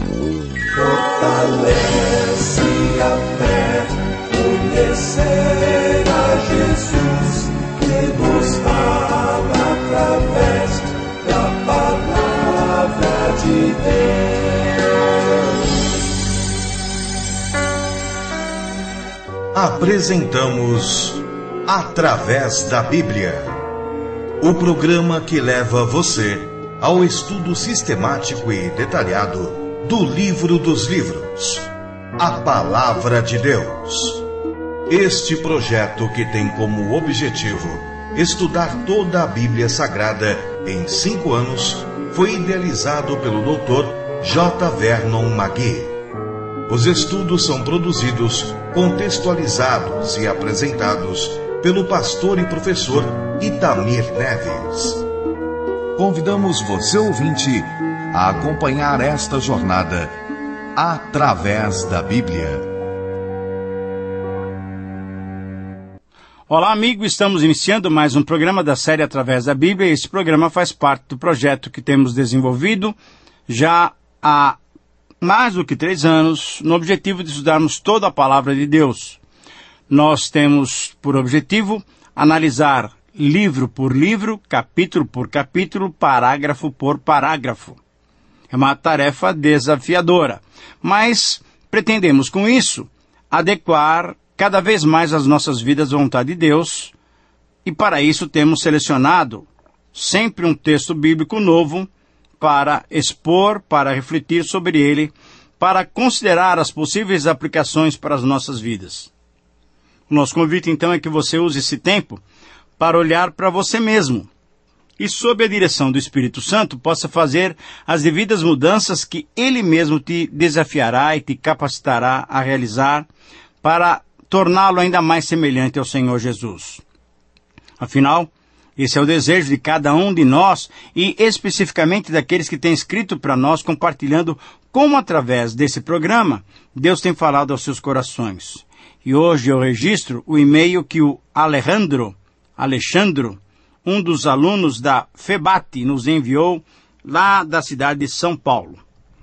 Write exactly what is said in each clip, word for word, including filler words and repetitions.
Fortalece a fé, conhecer a Jesus, que nos fala através da palavra de Deus. Apresentamos Através da Bíblia, o programa que leva você ao estudo sistemático e detalhado do livro dos livros, a Palavra de Deus. Este projeto, que tem como objetivo estudar toda a Bíblia Sagrada em cinco anos, foi idealizado pelo doutor J. Vernon McGee. Os estudos são produzidos, contextualizados e apresentados pelo pastor e professor Itamir Neves. Convidamos você, ouvinte, a acompanhar esta jornada através da Bíblia. Olá, amigo, estamos iniciando mais um programa da série Através da Bíblia. Esse programa faz parte do projeto que temos desenvolvido já há mais do que três anos, no objetivo de estudarmos toda a Palavra de Deus. Nós temos por objetivo analisar livro por livro, capítulo por capítulo, parágrafo por parágrafo. É uma tarefa desafiadora, mas pretendemos com isso adequar cada vez mais as nossas vidas à vontade de Deus, e para isso temos selecionado sempre um texto bíblico novo para expor, para refletir sobre ele, para considerar as possíveis aplicações para as nossas vidas. O nosso convite, então, é que você use esse tempo para olhar para você mesmo e, sob a direção do Espírito Santo, possa fazer as devidas mudanças que Ele mesmo te desafiará e te capacitará a realizar para torná-lo ainda mais semelhante ao Senhor Jesus. Afinal, esse é o desejo de cada um de nós e especificamente daqueles que têm escrito para nós, compartilhando como, através desse programa, Deus tem falado aos seus corações. E hoje eu registro o e-mail que o Alejandro, Alexandro, um dos alunos da FEBAT, nos enviou lá da cidade de São Paulo.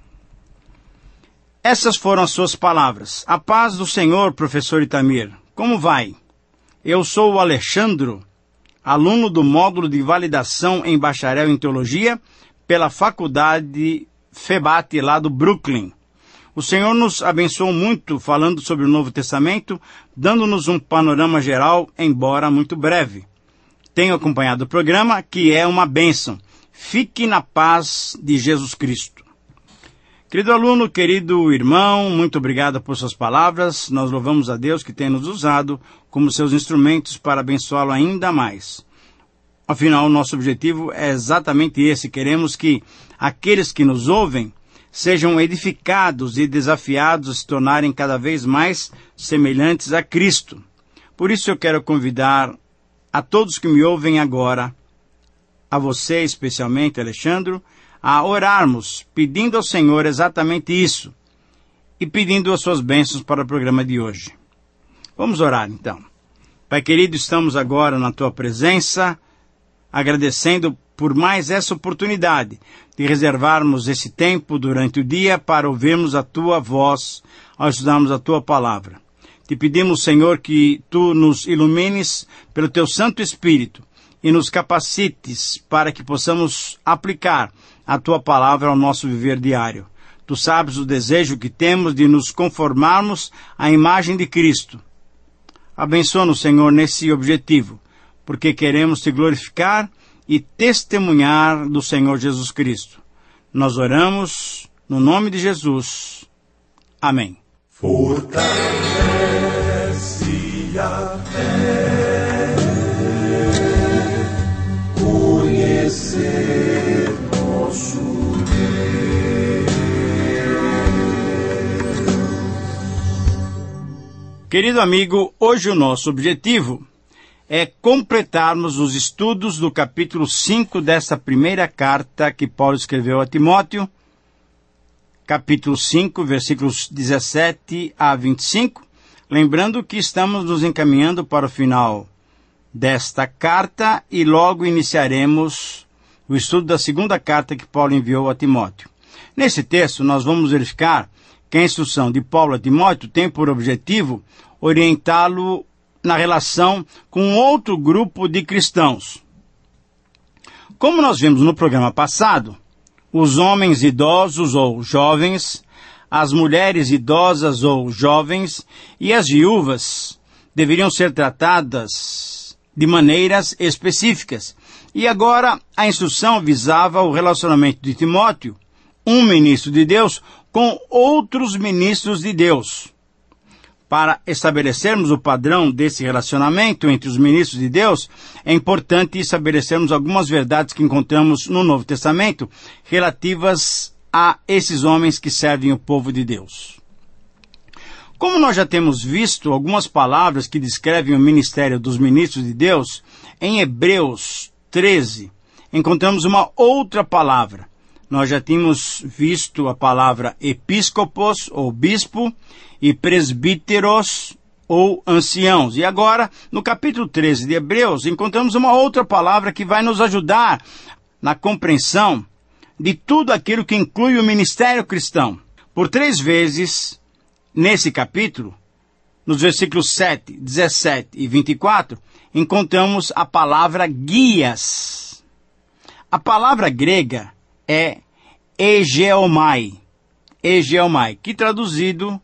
Essas foram as suas palavras. A paz do Senhor, professor Itamir. Como vai? Eu sou o Alexandro, aluno do módulo de validação em bacharel em teologia pela faculdade FEBAT lá do Brooklyn. O Senhor nos abençoou muito falando sobre o Novo Testamento, dando-nos um panorama geral, embora muito breve. Tenho acompanhado o programa, que é uma bênção. Fique na paz de Jesus Cristo. Querido aluno, querido irmão, muito obrigado por suas palavras. Nós louvamos a Deus que tem nos usado como seus instrumentos para abençoá-lo ainda mais. Afinal, o nosso objetivo é exatamente esse. Queremos que aqueles que nos ouvem sejam edificados e desafiados a se tornarem cada vez mais semelhantes a Cristo. Por isso eu quero convidar a todos que me ouvem agora, a você especialmente, Alexandre, a orarmos, pedindo ao Senhor exatamente isso, e pedindo as suas bênçãos para o programa de hoje. Vamos orar, então. Pai querido, estamos agora na Tua presença, agradecendo por mais essa oportunidade de reservarmos esse tempo durante o dia para ouvirmos a Tua voz, ao estudarmos a Tua palavra. Te pedimos, Senhor, que Tu nos ilumines pelo Teu Santo Espírito e nos capacites para que possamos aplicar a Tua palavra ao nosso viver diário. Tu sabes o desejo que temos de nos conformarmos à imagem de Cristo. Abençoa-nos, Senhor, nesse objetivo, porque queremos Te glorificar e testemunhar do Senhor Jesus Cristo. Nós oramos no nome de Jesus. Amém. Fortalece a fé, conhecer nosso Deus. Querido amigo, hoje o nosso objetivo é completarmos os estudos do capítulo cinco desta primeira carta que Paulo escreveu a Timóteo, capítulo cinco, versículos dezessete a vinte e cinco, lembrando que estamos nos encaminhando para o final desta carta e logo iniciaremos o estudo da segunda carta que Paulo enviou a Timóteo. Nesse texto, nós vamos verificar que a instrução de Paulo a Timóteo tem por objetivo orientá-lo na relação com outro grupo de cristãos. Como nós vimos no programa passado, os homens idosos ou jovens, as mulheres idosas ou jovens e as viúvas deveriam ser tratadas de maneiras específicas. E agora a instrução visava o relacionamento de Timóteo, um ministro de Deus, com outros ministros de Deus. Para estabelecermos o padrão desse relacionamento entre os ministros de Deus, é importante estabelecermos algumas verdades que encontramos no Novo Testamento relativas a esses homens que servem o povo de Deus. Como nós já temos visto algumas palavras que descrevem o ministério dos ministros de Deus, em Hebreus treze, encontramos uma outra palavra. Nós já tínhamos visto a palavra episcopos, ou bispo, e presbíteros, ou anciãos. E agora, no capítulo treze de Hebreus, encontramos uma outra palavra que vai nos ajudar na compreensão de tudo aquilo que inclui o ministério cristão. Por três vezes, nesse capítulo, nos versículos sete, dezessete e vinte e quatro, encontramos a palavra guias. A palavra grega é egeomai, egeomai, que traduzido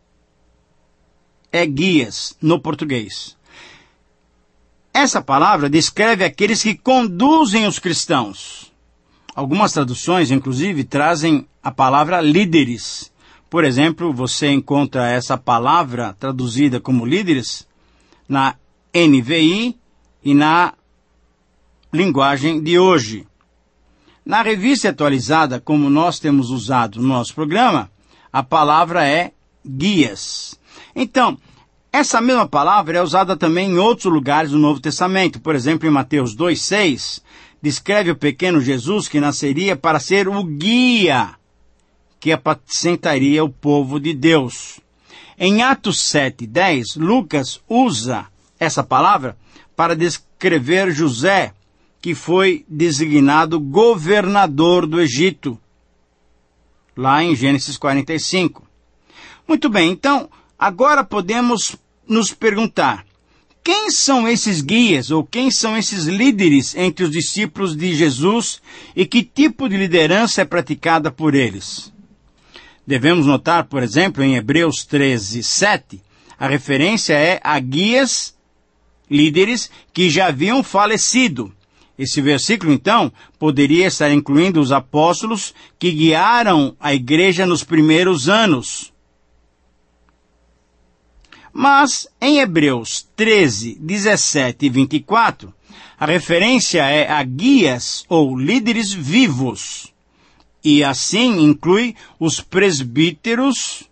é guias no português. Essa palavra descreve aqueles que conduzem os cristãos. Algumas traduções, inclusive, trazem a palavra líderes. Por exemplo, você encontra essa palavra traduzida como líderes na N V I e na linguagem de hoje. Na revista atualizada, como nós temos usado no nosso programa, a palavra é guias. Então, essa mesma palavra é usada também em outros lugares do Novo Testamento. Por exemplo, em Mateus dois, seis, descreve o pequeno Jesus que nasceria para ser o guia que apacentaria o povo de Deus. Em Atos sete, dez, Lucas usa essa palavra para descrever José, que foi designado governador do Egito, lá em Gênesis quarenta e cinco. Muito bem, então, agora podemos nos perguntar, quem são esses guias ou quem são esses líderes entre os discípulos de Jesus e que tipo de liderança é praticada por eles? Devemos notar, por exemplo, em Hebreus treze, sete, a referência é a guias, líderes que já haviam falecido. Esse versículo, então, poderia estar incluindo os apóstolos que guiaram a igreja nos primeiros anos. Mas, em Hebreus treze, dezessete e vinte e quatro, a referência é a guias ou líderes vivos. E assim inclui os presbíteros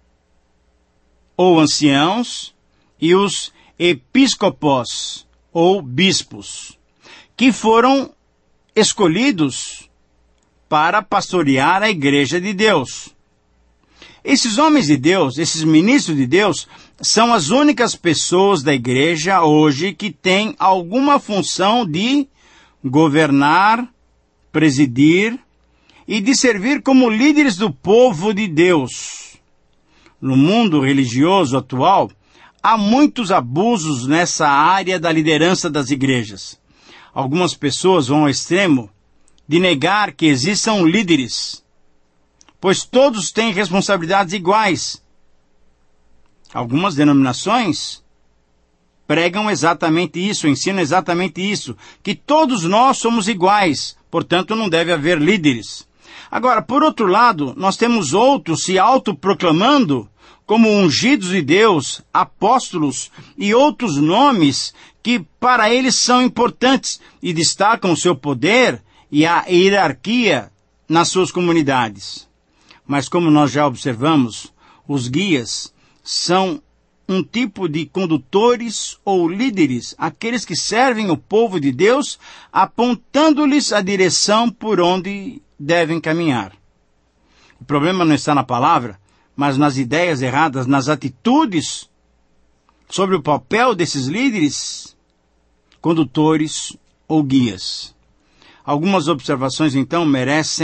ou anciãos e os episcopos ou bispos, que foram escolhidos para pastorear a igreja de Deus. Esses homens de Deus, esses ministros de Deus, são as únicas pessoas da igreja hoje que têm alguma função de governar, presidir e de servir como líderes do povo de Deus. No mundo religioso atual, há muitos abusos nessa área da liderança das igrejas. Algumas pessoas vão ao extremo de negar que existam líderes, pois todos têm responsabilidades iguais. Algumas denominações pregam exatamente isso, ensinam exatamente isso, que todos nós somos iguais, portanto não deve haver líderes. Agora, por outro lado, nós temos outros se autoproclamando como ungidos de Deus, apóstolos e outros nomes que para eles são importantes e destacam o seu poder e a hierarquia nas suas comunidades. Mas como nós já observamos, os guias são um tipo de condutores ou líderes, aqueles que servem o povo de Deus, apontando-lhes a direção por onde devem caminhar. O problema não está na palavra, mas nas ideias erradas, nas atitudes sobre o papel desses líderes, condutores ou guias. Algumas observações, então, merecem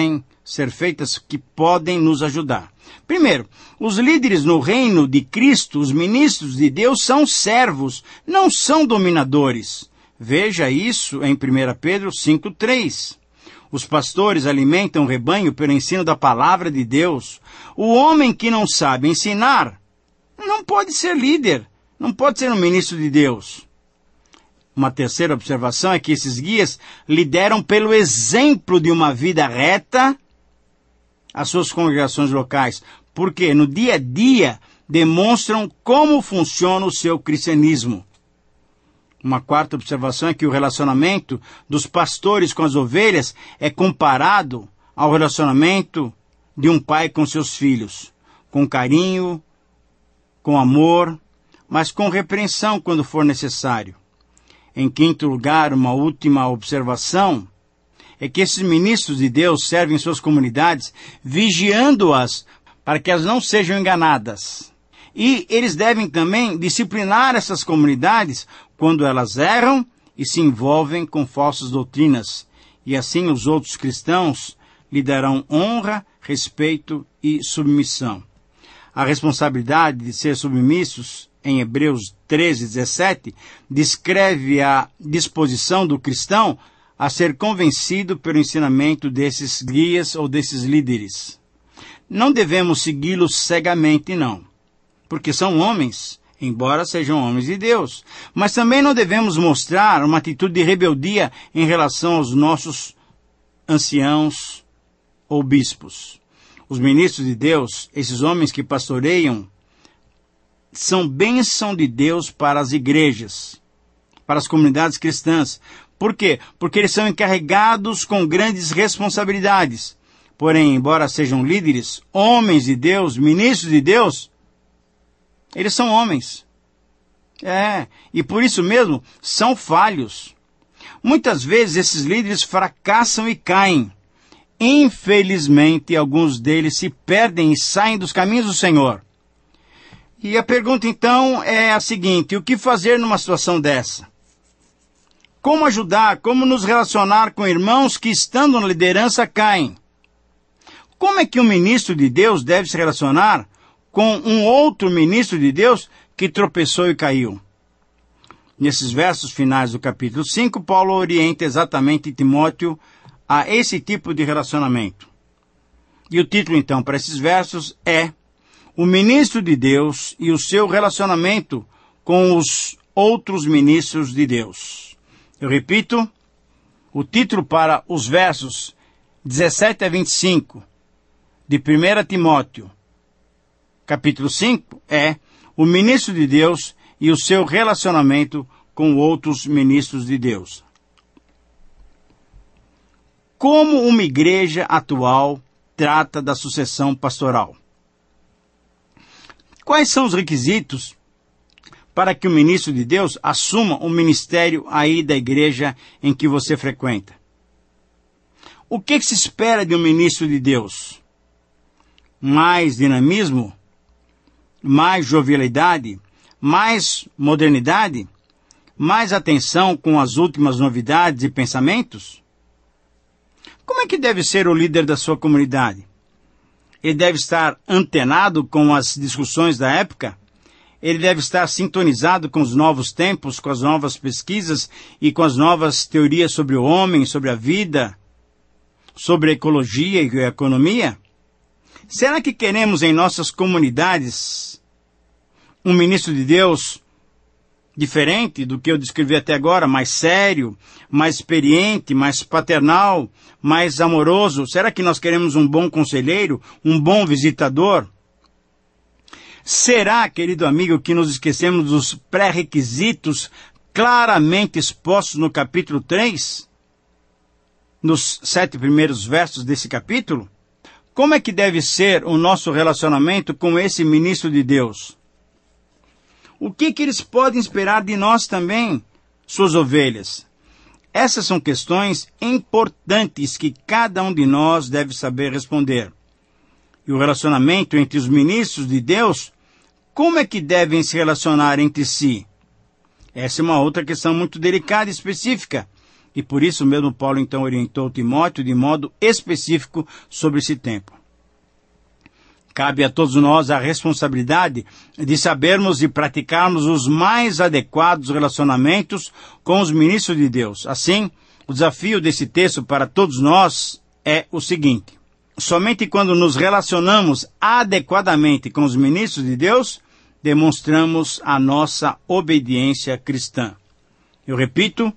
ser feitas que podem nos ajudar. Primeiro, os líderes no reino de Cristo, os ministros de Deus, são servos, não são dominadores. Veja isso em primeira Pedro cinco, três. Os pastores alimentam o rebanho pelo ensino da palavra de Deus. O homem que não sabe ensinar não pode ser líder, não pode ser um ministro de Deus. Uma terceira observação é que esses guias lideram pelo exemplo de uma vida reta as suas congregações locais, porque no dia a dia demonstram como funciona o seu cristianismo. Uma quarta observação é que o relacionamento dos pastores com as ovelhas é comparado ao relacionamento de um pai com seus filhos, com carinho, com amor, mas com repreensão quando for necessário. Em quinto lugar, uma última observação é que esses ministros de Deus servem suas comunidades vigiando-as para que elas não sejam enganadas. E eles devem também disciplinar essas comunidades quando elas erram e se envolvem com falsas doutrinas. E assim os outros cristãos lhe darão honra, respeito e submissão. A responsabilidade de ser submissos, em Hebreus treze, dezessete, descreve a disposição do cristão a ser convencido pelo ensinamento desses guias ou desses líderes. Não devemos segui-los cegamente, não, porque são homens, embora sejam homens de Deus. Mas também não devemos mostrar uma atitude de rebeldia em relação aos nossos anciãos ou bispos. Os ministros de Deus, esses homens que pastoreiam, são bênção de Deus para as igrejas, para as comunidades cristãs. Por quê? Porque eles são encarregados com grandes responsabilidades. Porém, embora sejam líderes, homens de Deus, ministros de Deus, eles são homens. É, e por isso mesmo são falhos. Muitas vezes esses líderes fracassam e caem. Infelizmente, alguns deles se perdem e saem dos caminhos do Senhor. E a pergunta então é a seguinte: o que fazer numa situação dessa? Como ajudar, como nos relacionar com irmãos que, estando na liderança, caem? Como é que um ministro de Deus deve se relacionar com um outro ministro de Deus que tropeçou e caiu? Nesses versos finais do capítulo cinco, Paulo orienta exatamente Timóteo a esse tipo de relacionamento. E o título, então, para esses versos é O Ministro de Deus e o seu relacionamento com os outros ministros de Deus. Eu repito, o título para os versos dezessete a vinte e cinco de primeira Timóteo, capítulo cinco, é O Ministro de Deus e o seu relacionamento com outros ministros de Deus. Como uma igreja atual trata da sucessão pastoral? Quais são os requisitos para que o ministro de Deus assuma o ministério aí da igreja em que você frequenta? O que, que se espera de um ministro de Deus? Mais dinamismo? Mais jovialidade? Mais modernidade? Mais atenção com as últimas novidades e pensamentos? Como é que deve ser o líder da sua comunidade? Ele deve estar antenado com as discussões da época? Ele deve estar sintonizado com os novos tempos, com as novas pesquisas e com as novas teorias sobre o homem, sobre a vida, sobre a ecologia e a economia? Será que queremos em nossas comunidades um ministro de Deus diferente do que eu descrevi até agora, mais sério, mais experiente, mais paternal, mais amoroso? Será que nós queremos um bom conselheiro, um bom visitador? Será, querido amigo, que nos esquecemos dos pré-requisitos claramente expostos no capítulo três? Nos sete primeiros versos desse capítulo? Como é que deve ser o nosso relacionamento com esse ministro de Deus? O que, que eles podem esperar de nós também, suas ovelhas? Essas são questões importantes que cada um de nós deve saber responder. E o relacionamento entre os ministros de Deus, como é que devem se relacionar entre si? Essa é uma outra questão muito delicada e específica, E por isso mesmo Paulo então orientou Timóteo de modo específico sobre esse tempo. Cabe a todos nós a responsabilidade de sabermos e praticarmos os mais adequados relacionamentos com os ministros de Deus. Assim, o desafio desse texto para todos nós é o seguinte: somente quando nos relacionamos adequadamente com os ministros de Deus, demonstramos a nossa obediência cristã. Eu repito,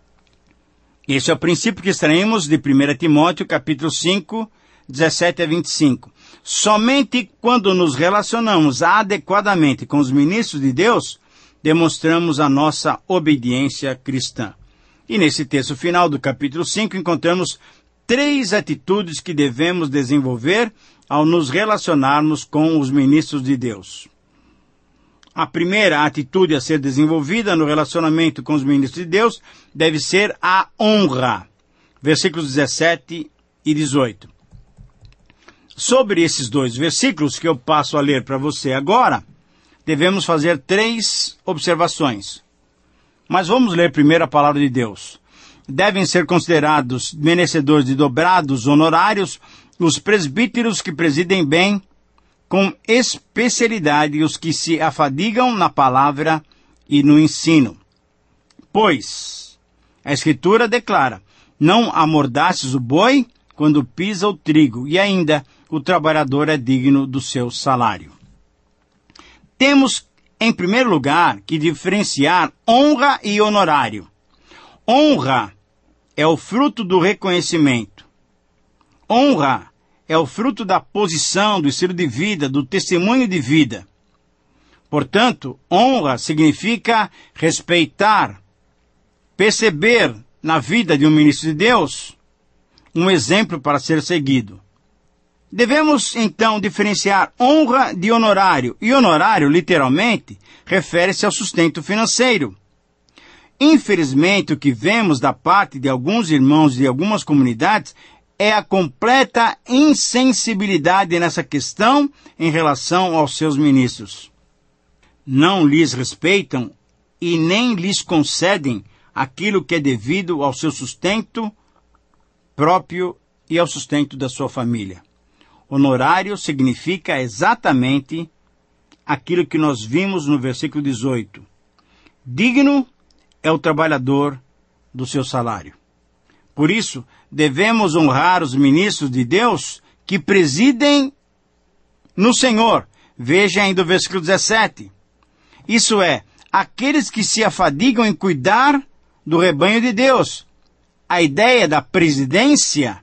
esse é o princípio que extraímos de primeira Timóteo, capítulo cinco, dezessete a vinte e cinco. Somente quando nos relacionamos adequadamente com os ministros de Deus, demonstramos a nossa obediência cristã. E nesse texto final do capítulo cinco, encontramos três atitudes que devemos desenvolver ao nos relacionarmos com os ministros de Deus. A primeira atitude a ser desenvolvida no relacionamento com os ministros de Deus deve ser a honra. Versículos dezessete e dezoito. Sobre esses dois versículos que eu passo a ler para você agora, devemos fazer três observações. Mas vamos ler primeiro a palavra de Deus. Devem ser considerados merecedores de dobrados honorários os presbíteros que presidem bem, com especialidade os que se afadigam na palavra e no ensino. Pois, a Escritura declara, não amordaces o boi quando pisa o trigo, e ainda o trabalhador é digno do seu salário. Temos, em primeiro lugar, que diferenciar honra e honorário. Honra é o fruto do reconhecimento. Honra é o fruto da posição, do estilo de vida, do testemunho de vida. Portanto, honra significa respeitar, perceber na vida de um ministro de Deus um exemplo para ser seguido. Devemos, então, diferenciar honra de honorário. E honorário, literalmente, refere-se ao sustento financeiro. Infelizmente, o que vemos da parte de alguns irmãos de algumas comunidades é a completa insensibilidade nessa questão em relação aos seus ministros. Não lhes respeitam e nem lhes concedem aquilo que é devido ao seu sustento próprio e ao sustento da sua família. Honorário significa exatamente aquilo que nós vimos no versículo dezoito. Digno é o trabalhador do seu salário. Por isso, devemos honrar os ministros de Deus que presidem no Senhor. Veja ainda o versículo dezessete. Isso é, aqueles que se afadigam em cuidar do rebanho de Deus. A ideia da presidência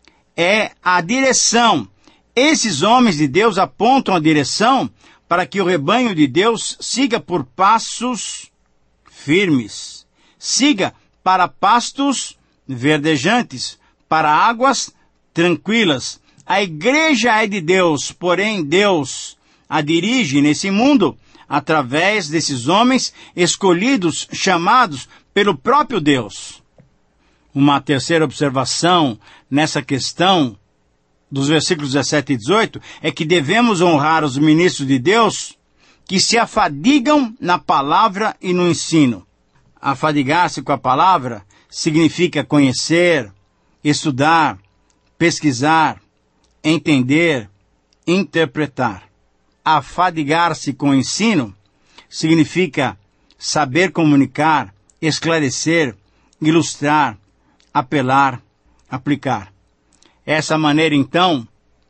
é a direção. Esses homens de Deus apontam a direção para que o rebanho de Deus siga por passos firmes. Siga para pastos verdejantes, para águas tranquilas. A igreja é de Deus, porém Deus a dirige nesse mundo através desses homens escolhidos, chamados pelo próprio Deus. Uma terceira observação nessa questão dos versículos dezessete e dezoito é que devemos honrar os ministros de Deus que se afadigam na palavra e no ensino. Afadigar-se com a palavra significa conhecer, estudar, pesquisar, entender, interpretar. Afadigar-se com o ensino significa saber comunicar, esclarecer, ilustrar, apelar, aplicar. Essa maneira, então,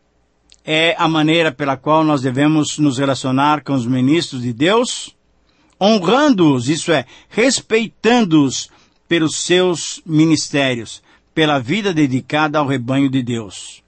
é a maneira pela qual nós devemos nos relacionar com os ministros de Deus, honrando-os, isso é, respeitando-os pelos seus ministérios, pela vida dedicada ao rebanho de Deus.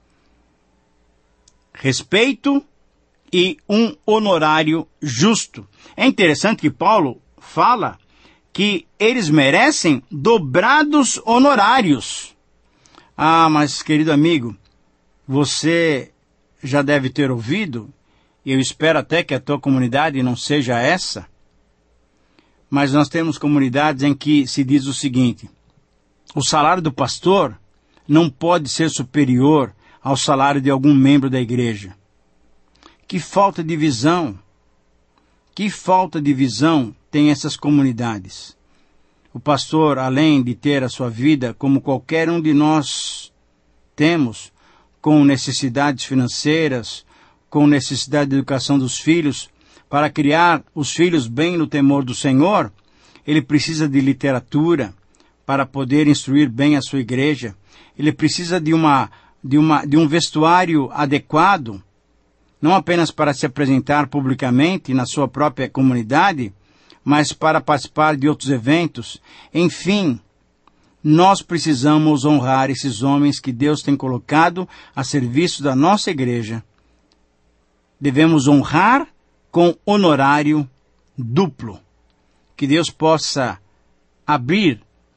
Respeito e um honorário justo. É interessante que Paulo fala que eles merecem dobrados honorários. Ah, mas querido amigo, você já deve ter ouvido, e eu espero até que a tua comunidade não seja essa, mas nós temos comunidades em que se diz o seguinte: o salário do pastor não pode ser superior ao salário de algum membro da igreja. Que falta de visão! Que falta de visão tem essas comunidades! O pastor, além de ter a sua vida, como qualquer um de nós temos, com necessidades financeiras, com necessidade de educação dos filhos, para criar os filhos bem no temor do Senhor, ele precisa de literatura para poder instruir bem a sua igreja. Ele precisa de, uma, de, uma, de um vestuário adequado, não apenas para se apresentar publicamente na sua própria comunidade, mas para participar de outros eventos. Enfim, nós precisamos honrar esses homens que Deus tem colocado a serviço da nossa igreja. Devemos honrar com honorário duplo. Que Deus possa abrir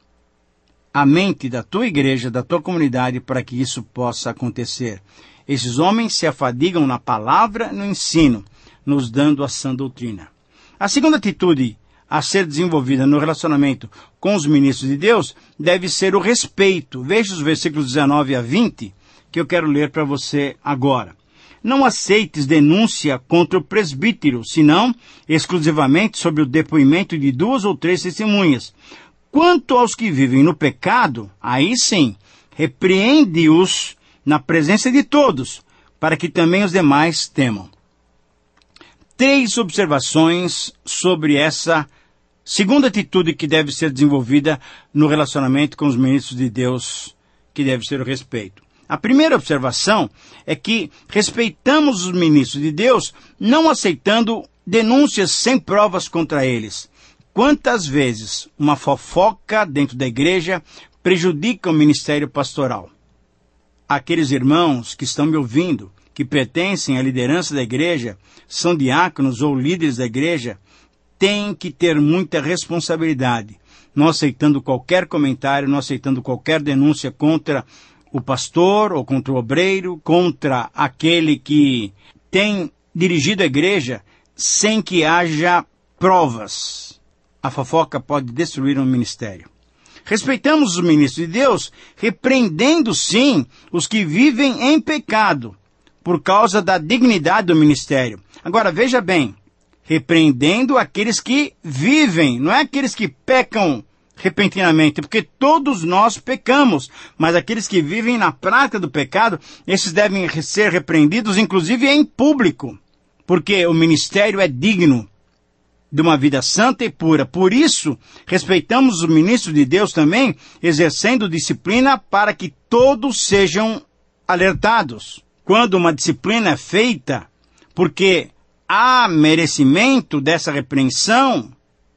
a mente da tua igreja, da tua comunidade, para que isso possa acontecer. Esses homens se afadigam na palavra, no ensino, nos dando a sã doutrina. A segunda atitude a ser desenvolvida no relacionamento com os ministros de Deus deve ser o respeito. Veja os versículos dezenove a vinte, que eu quero ler para você agora. Não aceites denúncia contra o presbítero, senão exclusivamente sobre o depoimento de duas ou três testemunhas. Quanto aos que vivem no pecado, aí sim, repreende-os na presença de todos, para que também os demais temam. Três observações sobre essa segunda atitude que deve ser desenvolvida no relacionamento com os ministros de Deus, que deve ser o respeito. A primeira observação é que respeitamos os ministros de Deus, não aceitando denúncias sem provas contra eles. Quantas vezes uma fofoca dentro da igreja prejudica o ministério pastoral? Aqueles irmãos que estão me ouvindo, que pertencem à liderança da igreja, são diáconos ou líderes da igreja, têm que ter muita responsabilidade, não aceitando qualquer comentário, não aceitando qualquer denúncia contra o pastor ou contra o obreiro, contra aquele que tem dirigido a igreja, sem que haja provas. A fofoca pode destruir um ministério. Respeitamos os ministros de Deus, repreendendo sim os que vivem em pecado, por causa da dignidade do ministério. Agora, veja bem, repreendendo aqueles que vivem, não é aqueles que pecam repentinamente, porque todos nós pecamos, mas aqueles que vivem na prática do pecado, esses devem ser repreendidos, inclusive em público, porque o ministério é digno de uma vida santa e pura. Por isso, respeitamos os ministros de Deus também, exercendo disciplina para que todos sejam alertados. Quando uma disciplina é feita, porque há merecimento dessa repreensão,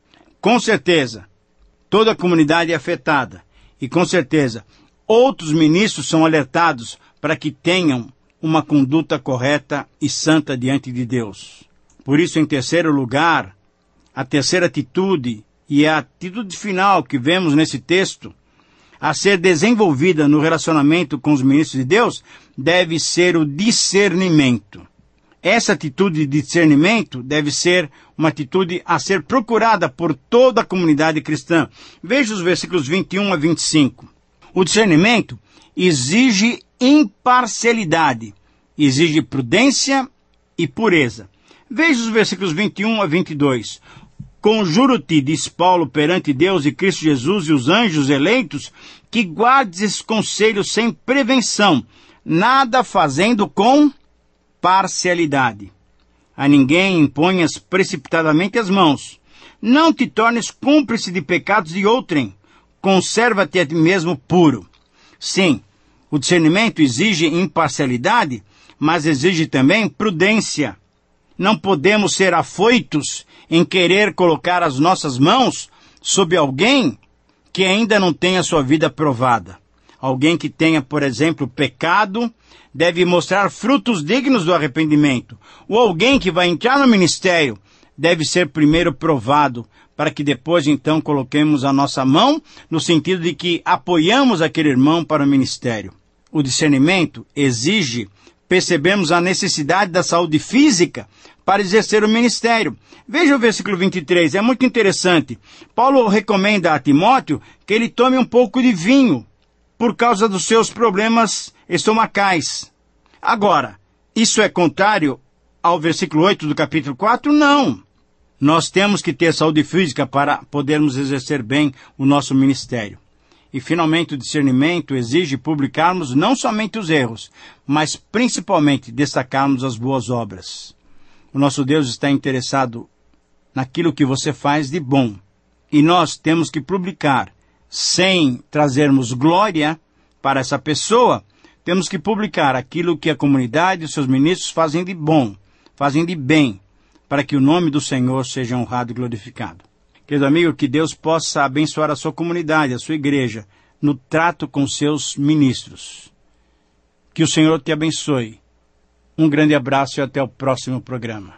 com certeza, toda a comunidade é afetada. E com certeza, outros ministros são alertados para que tenham uma conduta correta e santa diante de Deus. Por isso, em terceiro lugar, a terceira atitude, e a atitude final que vemos nesse texto, a ser desenvolvida no relacionamento com os ministros de Deus, deve ser o discernimento. Essa atitude de discernimento deve ser uma atitude a ser procurada por toda a comunidade cristã. Veja os versículos vinte e um a vinte e cinco. O discernimento exige imparcialidade, exige prudência e pureza. Veja os versículos vinte e um a vinte e dois. Conjuro-te, diz Paulo, perante Deus e Cristo Jesus e os anjos eleitos, que guardes esse conselho sem prevenção, nada fazendo com parcialidade. A ninguém imponhas precipitadamente as mãos. Não te tornes cúmplice de pecados de outrem. Conserva-te a ti mesmo puro. Sim, o discernimento exige imparcialidade, mas exige também prudência. Não podemos ser afoitos em querer colocar as nossas mãos sobre alguém que ainda não tenha sua vida provada. Alguém que tenha, por exemplo, pecado, deve mostrar frutos dignos do arrependimento. Ou alguém que vai entrar no ministério deve ser primeiro provado, para que depois então coloquemos a nossa mão no sentido de que apoiamos aquele irmão para o ministério. O discernimento exige percebermos a necessidade da saúde física para exercer o ministério. Veja o versículo vinte e três, é muito interessante. Paulo recomenda a Timóteo que ele tome um pouco de vinho por causa dos seus problemas estomacais. Agora, isso é contrário ao versículo oito do capítulo quatro? Não. Nós temos que ter saúde física para podermos exercer bem o nosso ministério. E, finalmente, o discernimento exige publicarmos não somente os erros, mas principalmente destacarmos as boas obras. O nosso Deus está interessado naquilo que você faz de bom. E nós temos que publicar, sem trazermos glória para essa pessoa, temos que publicar aquilo que a comunidade e os seus ministros fazem de bom, fazem de bem, para que o nome do Senhor seja honrado e glorificado. Querido amigo, que Deus possa abençoar a sua comunidade, a sua igreja, no trato com seus ministros. Que o Senhor te abençoe. Um grande abraço e até o próximo programa.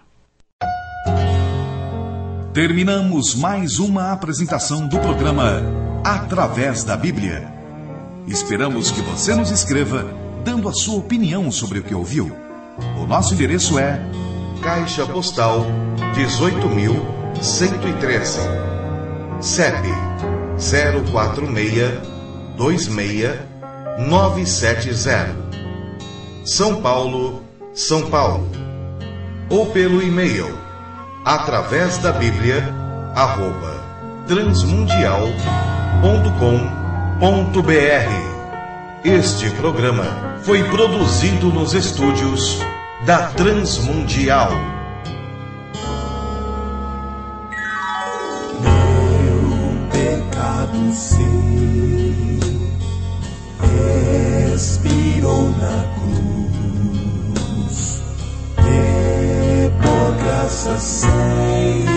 Terminamos mais uma apresentação do programa Através da Bíblia. Esperamos que você nos escreva, dando a sua opinião sobre o que ouviu. O nosso endereço é Caixa Postal dezoito mil cento e treze, C E P zero quatro seis dois seis nove sete zero, São Paulo, São Paulo. Ou pelo e-mail através da Bíblia arroba transmundial ponto com ponto br. Este programa foi produzido nos estúdios da Transmundial. Meu pecado sei, expirou na cruz, e por graça sem